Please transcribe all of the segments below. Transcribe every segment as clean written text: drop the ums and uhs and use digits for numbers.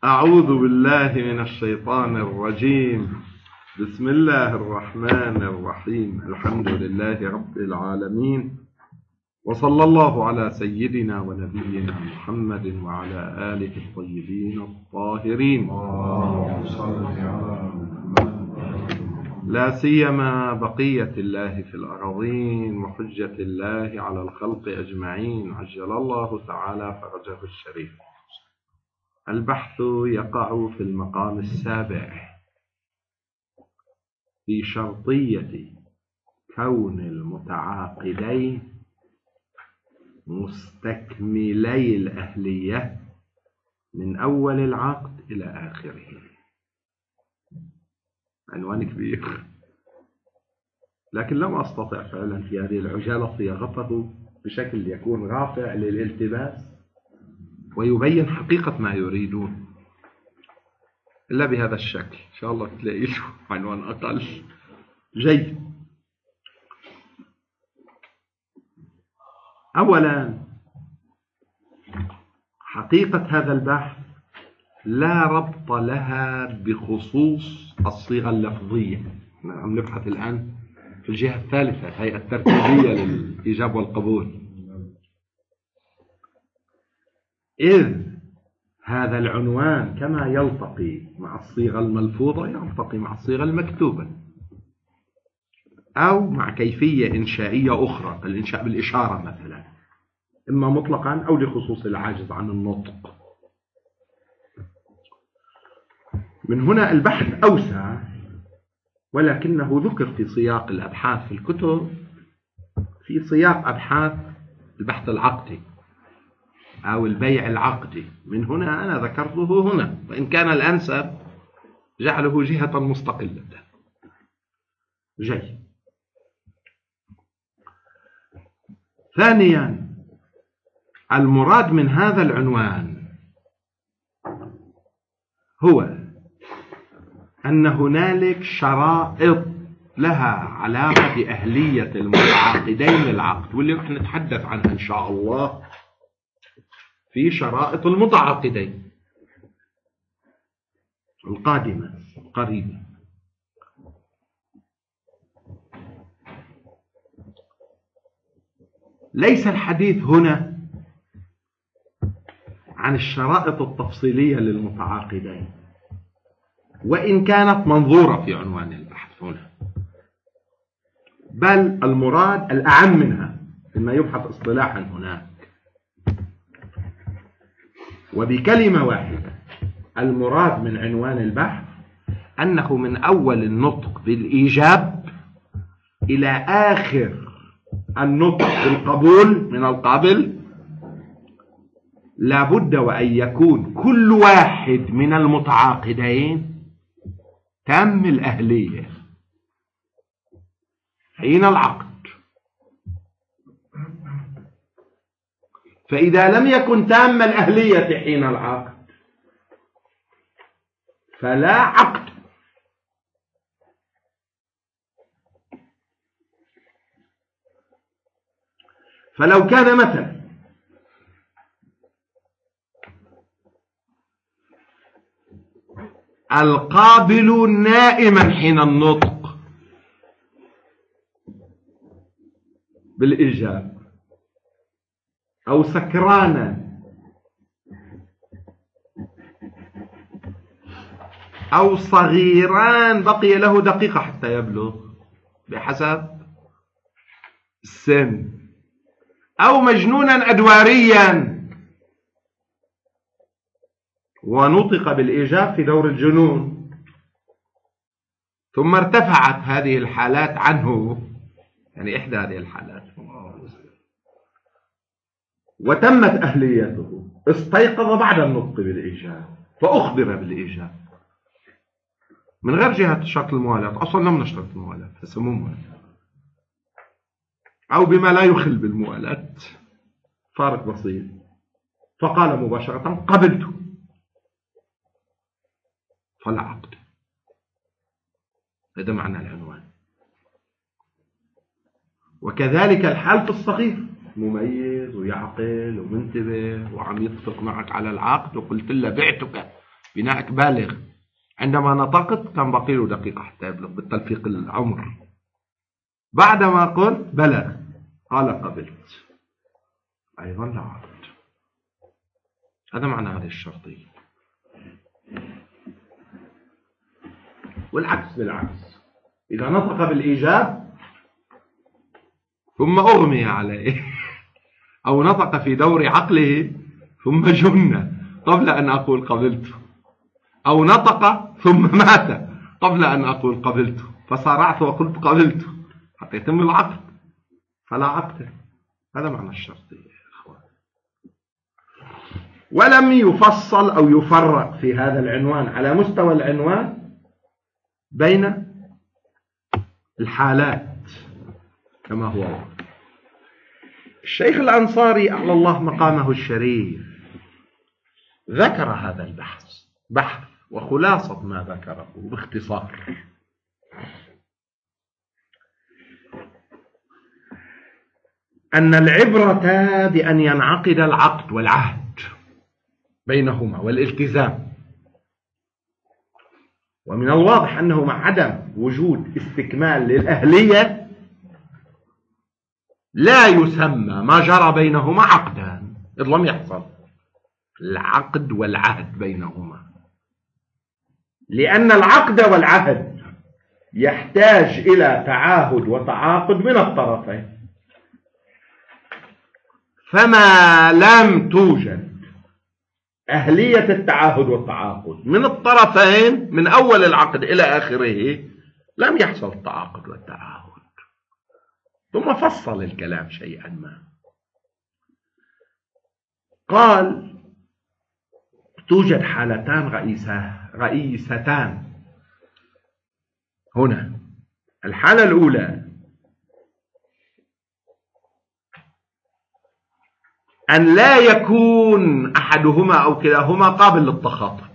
أعوذ بالله من الشيطان الرجيم. بسم الله الرحمن الرحيم. الحمد لله رب العالمين، وصلى الله على سيدنا ونبينا محمد وعلى آله الطيبين الطاهرين، لا سيما بقية الله في الأراضين وحجة الله على الخلق أجمعين، عجل الله تعالى فرجه الشريف. البحث يقع في المقام السابع في شرطية كون المتعاقدين مستكملي الأهلية من أول العقد إلى آخره. عنوان كبير، لكن لم أستطع فعلا في هذه العجالة صياغته بشكل يكون رافع للالتباس ويبين حقيقة ما يريدون إلا بهذا الشكل. إن شاء الله تلاقي له عنوان أقل. جيد. أولا، حقيقة هذا البحث لا ربط لها بخصوص الصيغة اللفظية. نحن نبحث الآن في الجهة الثالثة، هي الترتيبية للإيجاب والقبول، إذ هذا العنوان كما يلتقي مع الصيغة الملفوظة يلتقي مع الصيغة المكتوبة، أو مع كيفية إنشائية أخرى، الإنشاء بالإشارة مثلا، إما مطلقا أو لخصوص العاجز عن النطق. من هنا البحث أوسع، ولكنه ذكر في سياق الأبحاث في الكتب في سياق أبحاث البحث العقدي أو البيع العقدي. من هنا أنا ذكرته هنا، وإن كان الأنسب جعله جهة مستقلة. جيد. ثانيا، المراد من هذا العنوان هو أن هنالك شرائط لها علاقة بأهلية المتعاقدين للعقد، واللي رح نتحدث عنها إن شاء الله في شرائط المتعاقدين القادمة قريبا. ليس الحديث هنا عن الشرائط التفصيلية للمتعاقدين، وإن كانت منظورة في عنوان البحث هنا، بل المراد الأعم منها فيما يبحث اصطلاحا هناك. وبكلمة واحدة، المراد من عنوان البحث أنه من أول النطق بالإيجاب إلى آخر النطق بالقبول من القابل لابد وأن يكون كل واحد من المتعاقدين تام الأهلية حين العقد. فإذا لم يكن تام الأهلية حين العقد فلا عقد. فلو كان مثلا القابل نائما حين النطق بالإيجاب، أو سكرانا، أو صغيران بقي له دقيقة حتى يبلغ بحسب السن، أو مجنونا أدواريا ونطق بالإيجاب في دور الجنون، ثم ارتفعت هذه الحالات عنه، يعني إحدى هذه الحالات، وتمت أهليته، استيقظ بعد النطق بالإيجاب فأخبر بالإيجاب من غير جهة شرط الموالاة. أصلا لم نشترط الموالاة فسموه موالاة، أو بما لا يخل بالموالاة، فارق بسيط، فقال مباشرة قبلت، فلا عقد. هذا معنى العنوان. وكذلك الحال في الصغير، مميز ويعقل ومنتبه وعم يتفق معك على العقد وقلت له بعتك بناءك بالغ. عندما نطقت كان باقي له دقيقة حتى يبلغ بالتلفيق العمر. بعدما قلت بلغ قال قبلت، أيضا لا عقد. هذا معنى هذه الشرطية. والعكس بالعكس، إذا نطق بالإيجاب ثم أغمي عليه أو نطق في دور عقله ثم جن قبل أن أقول قبلت، أو نطق ثم مات قبل أن أقول قبلت، فصارعت وقلت قبلت حتى يتم العقد، فلا عقد. هذا معنى الشرطية يا إخوان. ولم يفصل أو يفرق في هذا العنوان على مستوى العنوان بين الحالات كما هو واضح. الشيخ الأنصاري أعلى الله مقامه الشريف ذكر هذا البحث وخلاصة ما ذكره باختصار. أن العبرة بأن ينعقد العقد والعهد بينهما والالتزام، ومن الواضح أنه مع عدم وجود استكمال للأهلية لا يسمى ما جرى بينهما عقدا، إذ لم يحصل العقد والعهد بينهما، لأن العقد والعهد يحتاج إلى تعاهد وتعاقد من الطرفين، فما لم توجد أهلية التعاهد والتعاقد من الطرفين من أول العقد إلى آخره لم يحصل التعاقد والتعاهد. ثم فصل الكلام شيئا ما، قال توجد حالتان رئيستان هنا. الحالة الأولى أن لا يكون أحدهما أو كلاهما قابل للتخاطب.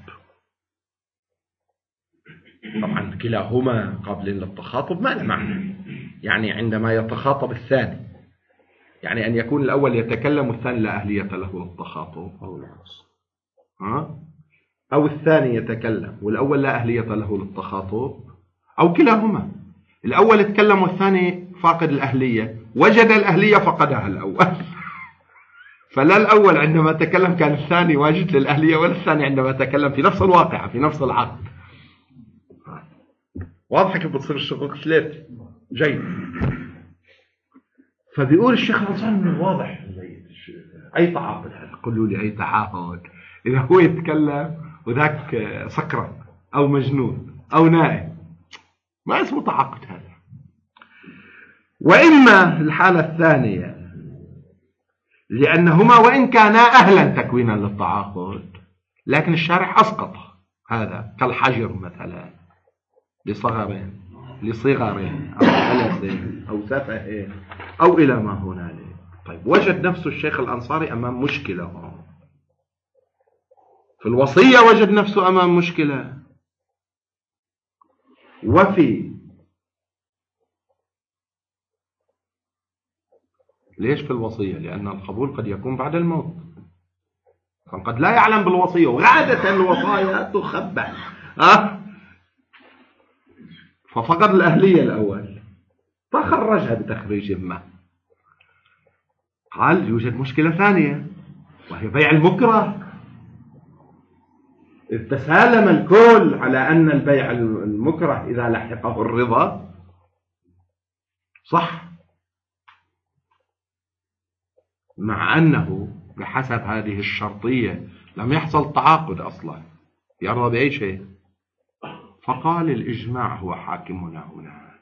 طبعا كلاهما قابلين للتخاطب ما له معنى، يعني عندما يتخاطب الثاني، يعني أن يكون الأول يتكلم والثاني لا أهلية له للتخاطب، أو العكس، أو الثاني يتكلم والأول لا أهلية له للتخاطب، أو كلاهما، الأول يتكلم والثاني فاقد الأهلية، وجد الأهلية فقدها الأول فلا الأول عندما تكلم كان الثاني واجد للأهلية، ولا الثاني عندما تكلم في نفس الواقعة في نفس العقد. واضحة كيف بتصير الشقوق ثلاثة؟ جيد. فبيقول الشيخ الأنصاري من واضح أي تعاقد هذا، قولوا لي أي تعاقد إذا هو يتكلم وذاك سكران أو مجنون أو نائم ما اسمه تعاقد هذا. وإما الحالة الثانية لأنهما وإن كانا أهلا تكوينا للتعاقد لكن الشارع أسقط هذا، كالحجر مثلا لصغر أو خلص أو سفه أو إلى ما هنالك. طيب وجد نفسه الشيخ الأنصاري أمام مشكلة هون. في الوصية وجد نفسه أمام مشكلة، وفي ليش في الوصية؟ لأن القبول قد يكون بعد الموت، فقد لا يعلم بالوصية، وعادة الوصايا تخبى ففقد الأهلية الأول فخرجها بتخريج ما. قال يوجد مشكلة ثانية وهي بيع المكره. إذ تسالم الكل على أن البيع المكره إذا لحقه الرضا صح، مع أنه بحسب هذه الشرطية لم يحصل تعاقد أصلا يرضى بأي شيء. فقال الإجماع هو حاكمنا هناك،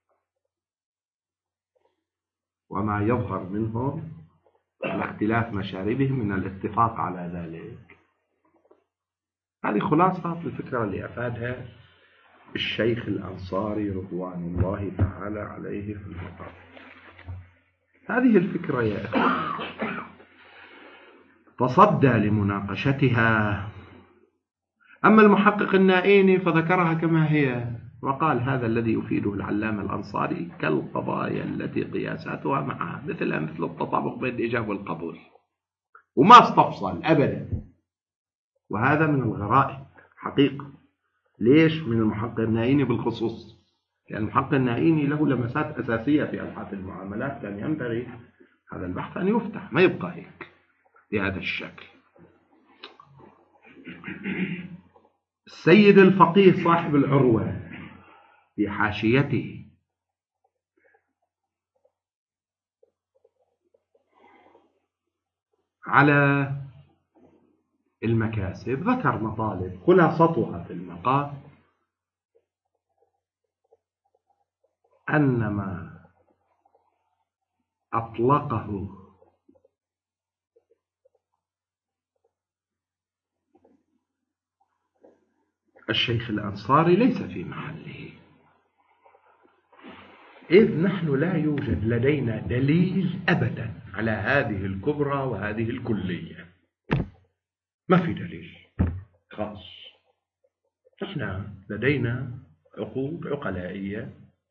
وما يظهر منهم على اختلاف مشاربهم من الاتفاق على ذلك. هذه خلاصة الفكرة اللي أفادها الشيخ الأنصاري رضوان الله تعالى عليه في المقام. هذه الفكرة يا أخوان تصدى لمناقشتها. أما المحقق النائيني فذكرها كما هي وقال هذا الذي يفيده العلامة الأنصاري كالقضايا التي قياساتها معها مثل التطابق بين الإيجاب والقبول، وما استفصل أبدا. وهذا من الغرائب حقيقة. ليش من المحقق النائيني بالخصوص؟ لأن المحقق النائيني له لمسات أساسية في أبحاث المعاملات، كان ينبغي هذا البحث أن يفتح، ما يبقى هيك بهذا الشكل. السيد الفقيه صاحب العروة في حاشيته على المكاسب ذكر مطالب خلاصتها في المقال أن ما أطلقه الشيخ الأنصاري ليس في محله، إذ نحن لا يوجد لدينا دليل أبدا على هذه الكبرى وهذه الكلية، ما في دليل خاص. نحن لدينا عقود عقلائية،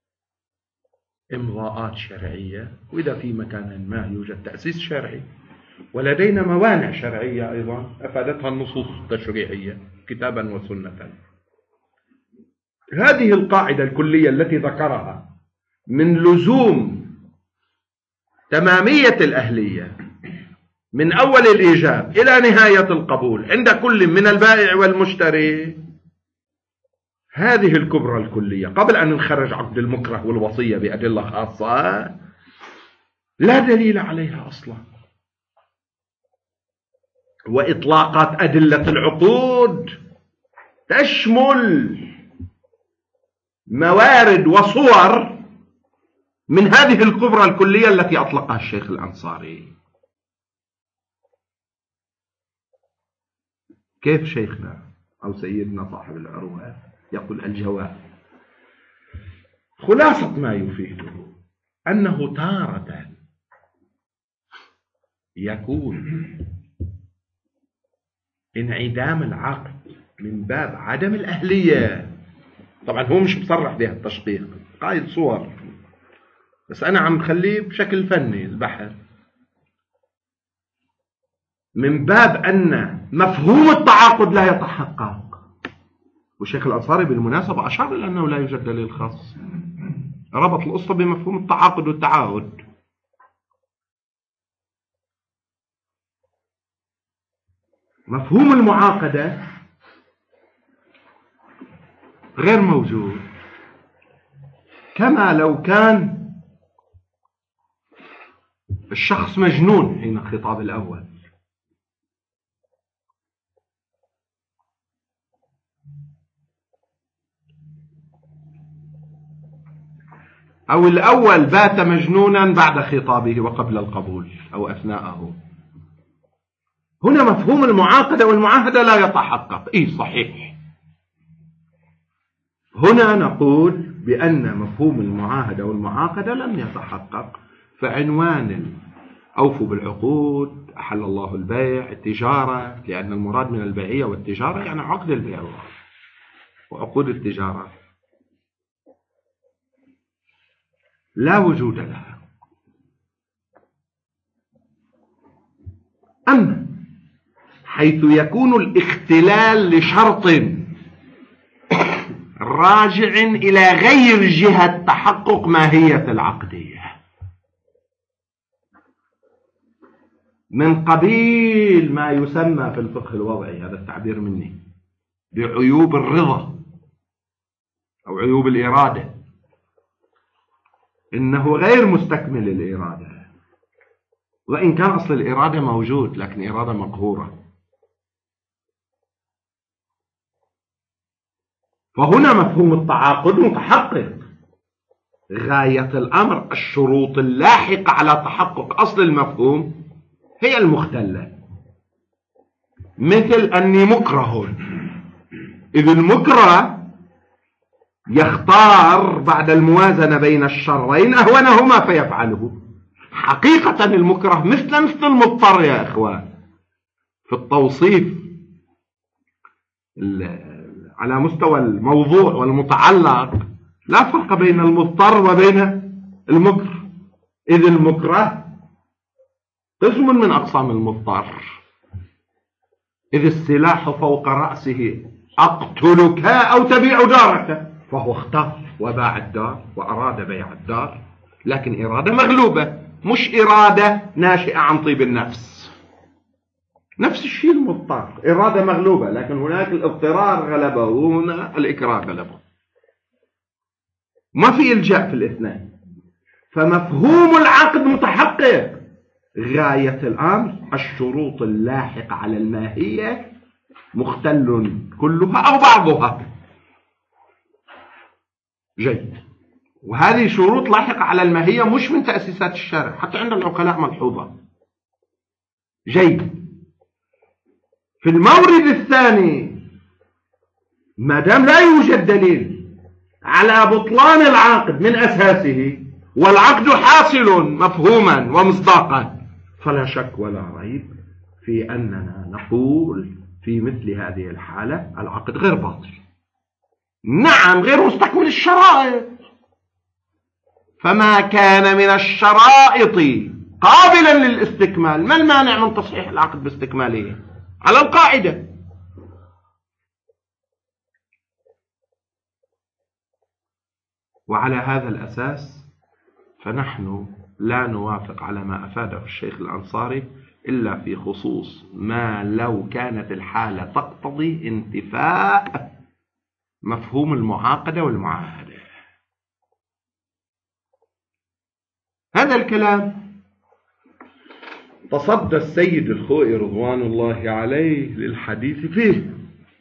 إمضاءات شرعية، وإذا في مكان ما يوجد تأسيس شرعي، ولدينا موانع شرعية أيضا أفادتها النصوص التشريعية كتابا وسنة. هذه القاعدة الكلية التي ذكرها من لزوم تمامية الأهلية من أول الإيجاب إلى نهاية القبول عند كل من البائع والمشتري، هذه الكبرى الكلية قبل أن نخرج عقد المكره والوصية بأدلة خاصة لا دليل عليها أصلا. وإطلاقات أدلة العقود تشمل موارد وصور من هذه الكبرى الكلية التي أطلقها الشيخ الأنصاري. كيف شيخنا أو سيدنا صاحب العروة يقول الجواب؟ خلاصة ما يفيده أنه تارة يكون انعدام العقد من باب عدم الأهلية. طبعا هو مش مصرح بها التشقيق، قايد صور، بس أنا عم خليه بشكل فني البحث، من باب أن مفهوم التعاقد لا يتحقق. والشيخ الأنصاري بالمناسبة أشار إلى أنه لا يوجد دليل خاص، ربط القصة بمفهوم التعاقد والتعاهد. مفهوم المعاقدة غير موجود، كما لو كان الشخص مجنون حين الخطاب الأول. أو الأول بات مجنونا بعد خطابه وقبل القبول أو أثناءه. هنا مفهوم المعاقدة والمعاهدة لا يتحقق. إيه صحيح، هنا نقول بأن مفهوم المعاهدة والمعاقدة لم يتحقق، فعنوان أوفوا بالعقود، أحل الله البيع، التجارة، لأن المراد من البيعية والتجارة يعني عقد البيع وعقود التجارة لا وجود لها. أما حيث يكون الاختلال لشرط راجع إلى غير جهة تحقق ماهية العقدية، من قبيل ما يسمى في الفقه الوضعي، هذا التعبير مني، بعيوب الرضا أو عيوب الإرادة، إنه غير مستكمل الإرادة، وإن كان أصل الإرادة موجود لكن إرادة مقهورة. فهنا مفهوم التعاقد متحقق. غاية الأمر الشروط اللاحقة على تحقق أصل المفهوم هي المختلة، مثل أني مكره، إذ المكره يختار بعد الموازنة بين الشرين أهونهما فيفعله. حقيقة المكره مثل المضطر يا إخوان في التوصيف على مستوى الموضوع والمتعلق، لا فرق بين المضطر وبين المكره، إذ المكره قسم من أقسام المضطر، إذ السلاح فوق رأسه أقتلك أو تبيع دارك، فهو اختار وباع الدار وأراد بيع الدار، لكن إرادة مغلوبة، مش إرادة ناشئة عن طيب النفس. نفس الشيء المضطر، إرادة مغلوبة، لكن هناك الاضطرار غلبه وهنا الإكراه غلبه، ما في إلجاء في الاثنين، فمفهوم العقد متحقق. غاية الأمر الشروط اللاحقة على الماهية مختل كلها أو بعضها. جيد. وهذه شروط لاحقة على الماهية مش من تأسيسات الشارع، حتى عند العقلاء ملحوظة. جيد. في المورد الثاني ما دام لا يوجد دليل على بطلان العقد من أساسه والعقد حاصل مفهوما ومصداقا، فلا شك ولا ريب في أننا نقول في مثل هذه الحالة العقد غير باطل. نعم، غير مستكمل الشرائط، فما كان من الشرائط قابلا للاستكمال، ما المانع من تصحيح العقد باستكماله على القاعدة؟ وعلى هذا الأساس فنحن لا نوافق على ما أفاده الشيخ الأنصاري إلا في خصوص ما لو كانت الحالة تقتضي انتفاء مفهوم المعاقدة والمعاهدة. هذا الكلام تصدى السيد الخوئي رضوان الله عليه للحديث فيه،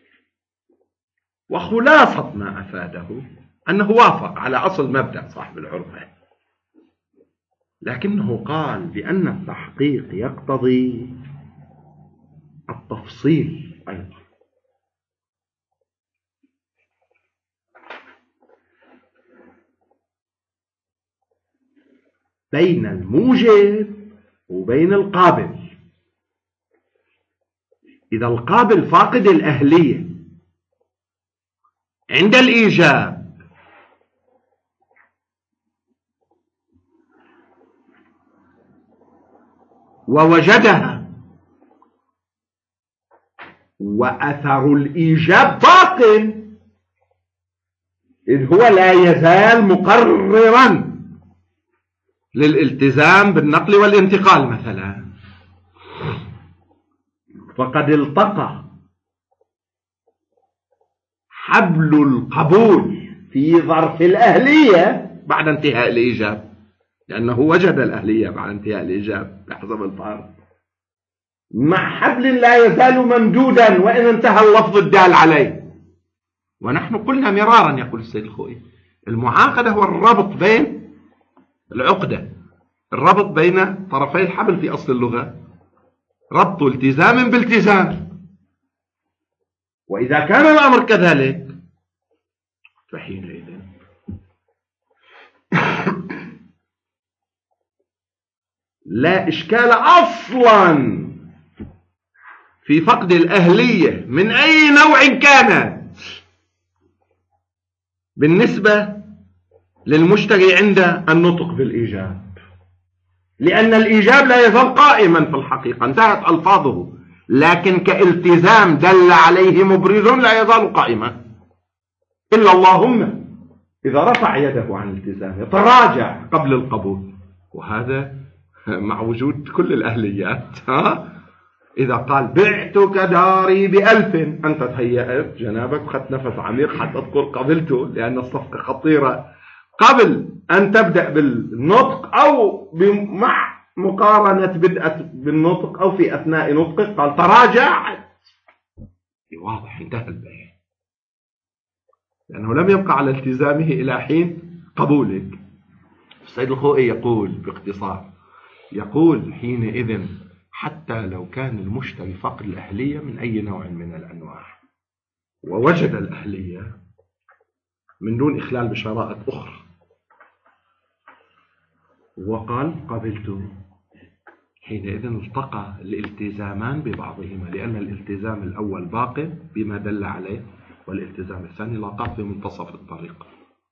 وخلاصة ما أفاده أنه وافق على أصل مبدأ صاحب العرفة، لكنه قال بأن التحقيق يقتضي التفصيل أيضا. بين الموجب وبين القابل. إذا القابل فاقد الأهلية عند الإيجاب ووجدها وأثر الإيجاب باق، إذ هو لا يزال مقررا للالتزام بالنقل والانتقال مثلا، فقد التقى حبل القبول في ظرف الأهلية بعد انتهاء الإيجاب، لأنه وجد الأهلية بعد انتهاء الإيجاب بحسب الفرض، مع حبل لا يزال ممدودا وإن انتهى اللفظ الدال عليه. ونحن قلنا مرارا، يقول السيد الخوئي، المعاقدة هو الربط بين العقدة، الربط بين طرفي الحبل في أصل اللغة، ربط التزام بالتزام. وإذا كان الأمر كذلك فحينئذ لا إشكال أصلا في فقد الأهلية من أي نوع كانت بالنسبة للمشتري عند النطق بالإيجاب، لأن الإيجاب لا يزال قائما في الحقيقة، انتهت ألفاظه، لكن كالتزام دل عليه مبرز لا يزال قائما، إلا اللهم إذا رفع يده عن التزام يتراجع قبل القبول، وهذا مع وجود كل الأهليات. إذا قال بعتك داري ب1000، أنت تهيأت جنابك وخدت نفس عميق حتى تقول قبلته، لأن الصفقة خطيرة، قبل أن تبدأ بالنطق أو مع مقارنة بدأت بالنطق أو في أثناء نطقك قال تراجع، واضح انتهى البيع، لأنه لم يبقى على التزامه إلى حين قبولك. السيد الخوئي يقول باختصار، يقول حينئذ حتى لو كان المشتري فقد الأهلية من أي نوع من الأنواع ووجد الأهلية من دون إخلال بشرائط أخرى وقال قبلت، حينئذ التقى الالتزامان ببعضهما، لأن الالتزام الأول باق بما دل عليه، والالتزام الثاني لاقاه في منتصف الطريق.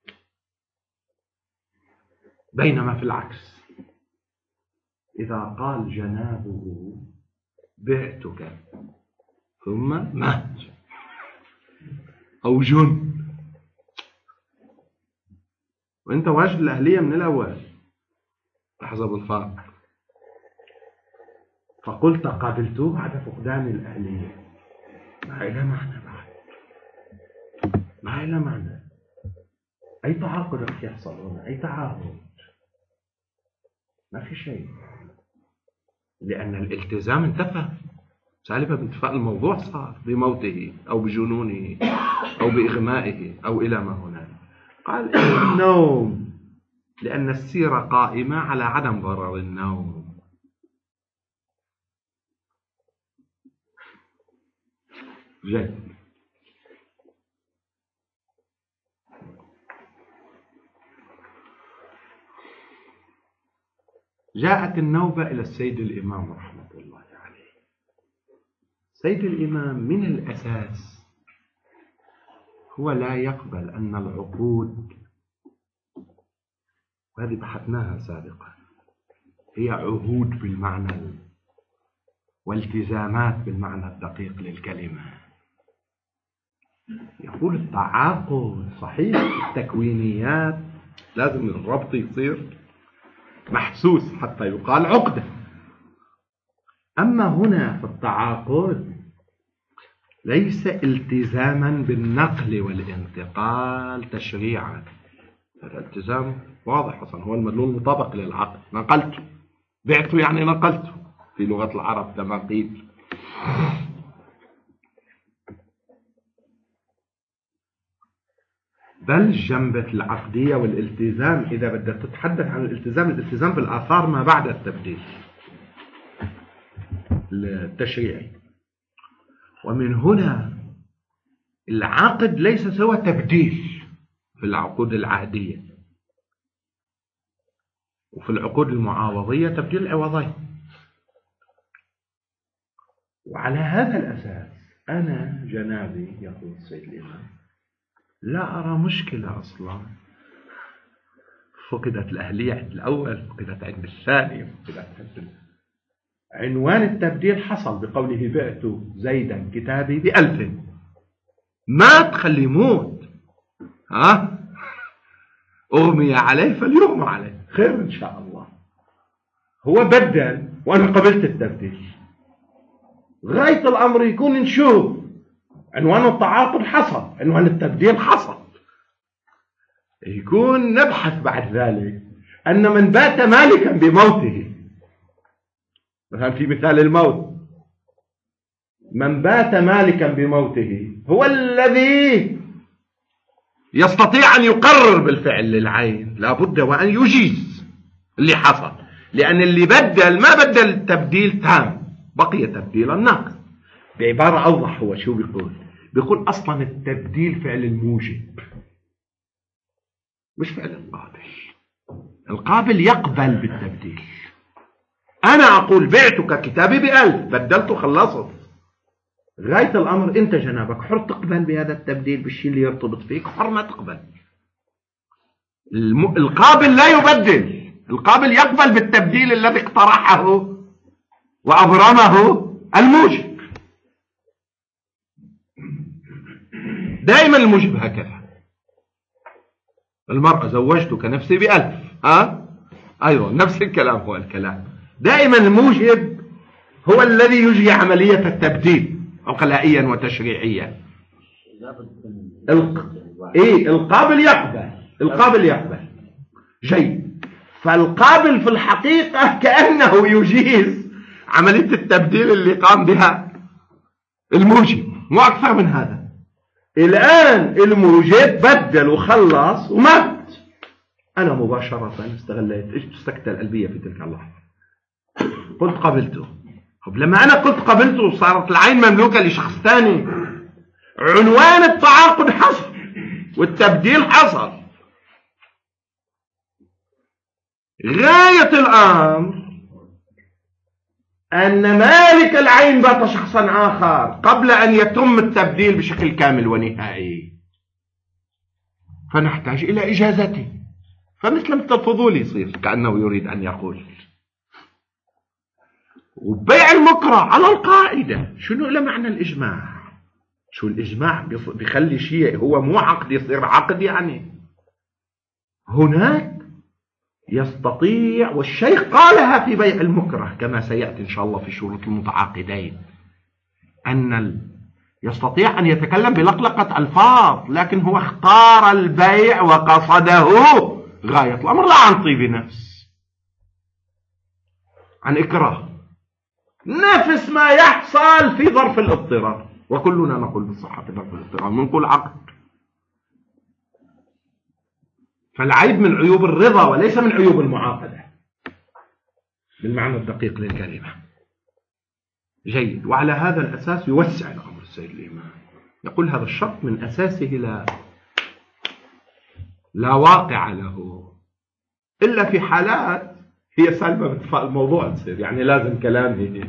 بينما في العكس إذا قال جنابه بعتك ثم مات، أو جن، وأنت واجد الأهلية من الأول حسب الفرق. فقلت قابلته بعد فقدان الأهلية. ما إلى معنى بعد، ما إلى معنى. أي تعاقد رح يحصل هنا؟ أي تعاقد؟ ما في شيء، لأن الالتزام انتفى سالبا بانتفاء الموضوع، صار بموته أو بجنونه أو بإغمائه أو إلى ما هنالك. قال النوم، لأن السيرة قائمة على عدم ضرر النوم. جيد. جاءت النوبة إلى السيد الإمام رحمة الله عليه. سيد الإمام من الأساس هو لا يقبل أن العقود، وهذه بحثناها سابقا، هي عهود بالمعنى والتزامات بالمعنى الدقيق للكلمة. يقول التعاقد صحيح، التكوينيات لازم الربط يصير محسوس حتى يقال عقدة. أما هنا في التعاقد ليس التزاما بالنقل والانتقال تشريعا، هذا التزام واضح أصلا، هو المدلول المطابق للعقد. نقلته، بعته يعني نقلته في لغة العرب كما قيل. بل جنبة العقدية والالتزام، إذا بدك تتحدث عن الالتزام بالآثار ما بعد التبديل التشريعي. ومن هنا العقد ليس سوى تبديل في العقود العهدية، وفي العقود المعاوضية تبديل عوضين. وعلى هذا الأساس أنا جنابي، يقول السيد الإمام، لا أرى مشكلة أصلا. فقدت الأهلية عند الأول، فقدت عند الثاني، فقدت عند عنوان التبديل حصل بقوله بعت زيدا كتابي ب1000. ما تخلي موت، أغمي عليه فليغمى عليه، خير إن شاء الله. هو بدل وأنا قبلت التبديل، غاية الأمر يكون نشوف عنوان التعاقد حصل، عنوان التبديل حصل، يكون نبحث بعد ذلك أن من بات مالكا بموته، مثلا في مثال الموت، من بات مالكا بموته هو الذي يستطيع أن يقرر بالفعل للعين، لابد وأن يجيز اللي حصل، لأن اللي بدل ما بدل التبديل تام، بقي تبديل الناقص. بعبارة أوضح هو شو بيقول أصلا التبديل فعل الموجب مش فعل القابل. القابل يقبل بالتبديل. أنا أقول بعتك كتابي ب1000، بدلته خلصت، غاية الأمر أنت جنابك حر تقبل بهذا التبديل بالشيء اللي يرتبط فيك، حر ما تقبل. القابل لا يبدل، القابل يقبل بالتبديل الذي اقترحه وأبرمه الموجب. دائما الموجب هكذا. المرأة زوجتك نفسي ب1000، أيضا نفس الكلام هو الكلام. دائما الموجب هو الذي يجري عملية التبديل عقلائيا وتشريعيا. القابل يقبل، القابل يقبل. جيد. فالقابل في الحقيقة كأنه يجيز عملية التبديل اللي قام بها الموجب، مو أكثر من هذا. الآن الموجب بدل وخلص ومات، أنا مباشرة استغليت السكتة القلبية في تلك اللحظة، قلت قبلته. طب لما أنا قلت قبلته صارت العين مملوكة لشخص ثاني، عنوان التعاقد حصل والتبديل حصل. غاية الأمر أن مالك العين بات شخصا آخر قبل أن يتم التبديل بشكل كامل ونهائي، فنحتاج إلى إجازته. فمثل الفضول يصير كأنه يريد أن يقول. وبيع المكره على القاعدة. شنو له معنى الإجماع؟ شو الإجماع بيخلي شيء هو مو عقد يصير عقد؟ يعني هناك يستطيع، والشيخ قالها في بيع المكره كما سيأتي إن شاء الله في شروط المتعاقدين، أن يستطيع أن يتكلم بلقلقة ألفاظ، لكن هو اختار البيع وقصده غاية الأمر، لا عن طيب نفس، عن إكراه، نفس ما يحصل في ظرف الاضطرار، وكلنا نقول بالصحة في ظرف الاضطرار، نقول عقد. فالعيب من عيوب الرضا وليس من عيوب المعاقدة بالمعنى الدقيق للكلمة. جيد. وعلى هذا الأساس يوسع الأمر السيد الإمام، يقول هذا الشرط من أساسه لا واقع له إلا في حالات هي سالبة باتفاق الموضوع تصير، يعني لازم كلام هيك،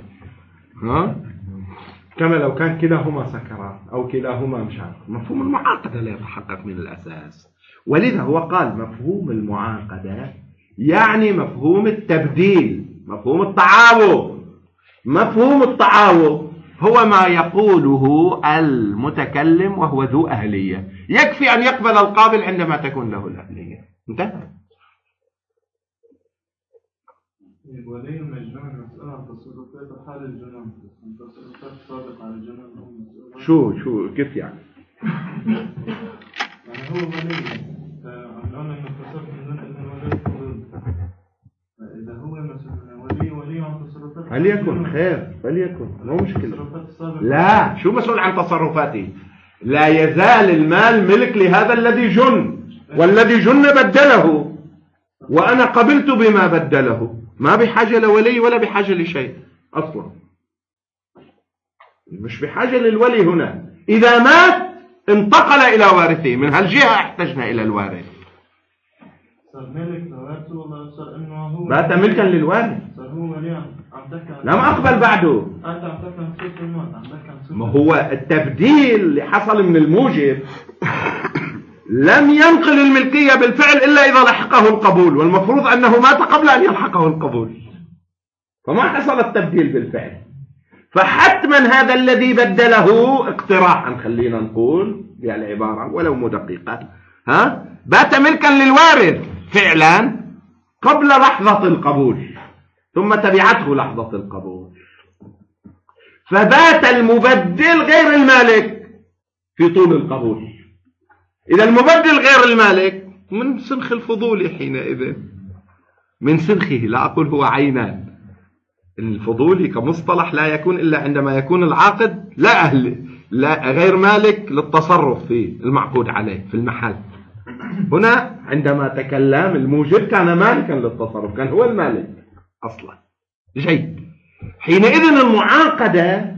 كما لو كان كلاهما سكران أو كلاهما مش عارف، مفهوم المعاقدة لا يتحقق من الأساس. ولذا هو قال مفهوم المعاقدة يعني مفهوم التبديل، مفهوم التعاوض. مفهوم التعاوض هو ما يقوله المتكلم وهو ذو أهلية، يكفي أن يقبل القابل عندما تكون له الأهلية، انتهى. ولي مجنون مسألة عن تصرفات حال الجنون، تصرفات سابقة على الجنون. شو كيف يعني؟ يعني هو ولي، عم نقول إنه تصرف من ولي الفضول، إذا هو مثلا ولي عن تصرفات، فليكن خير، فليكن مو مشكلة. لا، شو مسؤول عن تصرفاته؟ لا يزال المال ملك لهذا الذي جن، والذي جن بدله، وأنا قبلت بما بدله، ما بحاجة لولي ولا بحاجة لشيء أصلا، مش بحاجة للولي هنا. إذا مات انتقل إلى وارثه، من هالجهة احتجنا إلى الوارث. صار ملك لوارثه، والله صار إنه هو بات ملكا للوارث، صار هو ولي. عم تحكي لم أقبل بعده. أنت عم تحكي عن صوت الموت، عم تحكي عن صوت. ما هو التبديل اللي حصل من الموجب لم ينقل الملكية بالفعل إلا إذا لحقه القبول، والمفروض أنه مات قبل أن يلحقه القبول، فما حصل التبديل بالفعل. فحتما هذا الذي بدله اقتراحا، خلينا نقول بالعبارة ولو مدققة، بات ملكا للوارث فعلا قبل لحظة القبول، ثم تبعته لحظة القبول، فبات المبدل غير المالك في طول القبول. إذا المبدل غير المالك من سنخ الفضول حينئذ، من سنخه، لا أقول هو عينان، الفضولي كمصطلح لا يكون إلا عندما يكون العاقد لا غير مالك للتصرف في المعقود عليه في المحل. هنا عندما تكلم الموجب كان مالكا للتصرف، كان هو المالك أصلا. جيد. حينئذ المعاقدة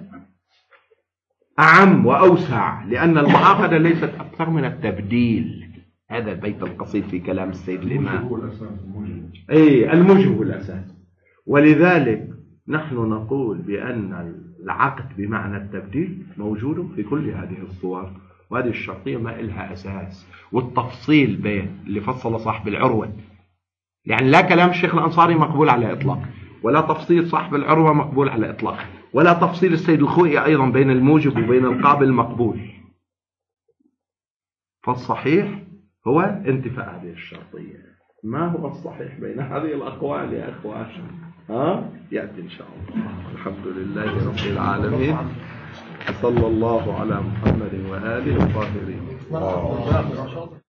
أعم وأوسع، لأن المعاقدة ليست أكثر من التبديل. هذا البيت القصيد في كلام السيد الإمام. الموجب هو الأساس. ولذلك نحن نقول بأن العقد بمعنى التبديل موجود في كل هذه الصور، وهذه الشرطية ما إلها أساس. والتفصيل بين اللي فصل صاحب العروة، يعني لا كلام الشيخ الأنصاري مقبول على إطلاق، ولا تفصيل صاحب العروة مقبول على إطلاق، ولا تفصيل السيد الخوئي أيضا بين الموجب وبين القابل مقبول. فالصحيح هو انتفاء هذه الشرطية. ما هو الصحيح بين هذه الأقوال يا أخوان؟ يأتي إن شاء الله. الحمد لله رب العالمين، صلى الله على محمد وآله الطاهرين.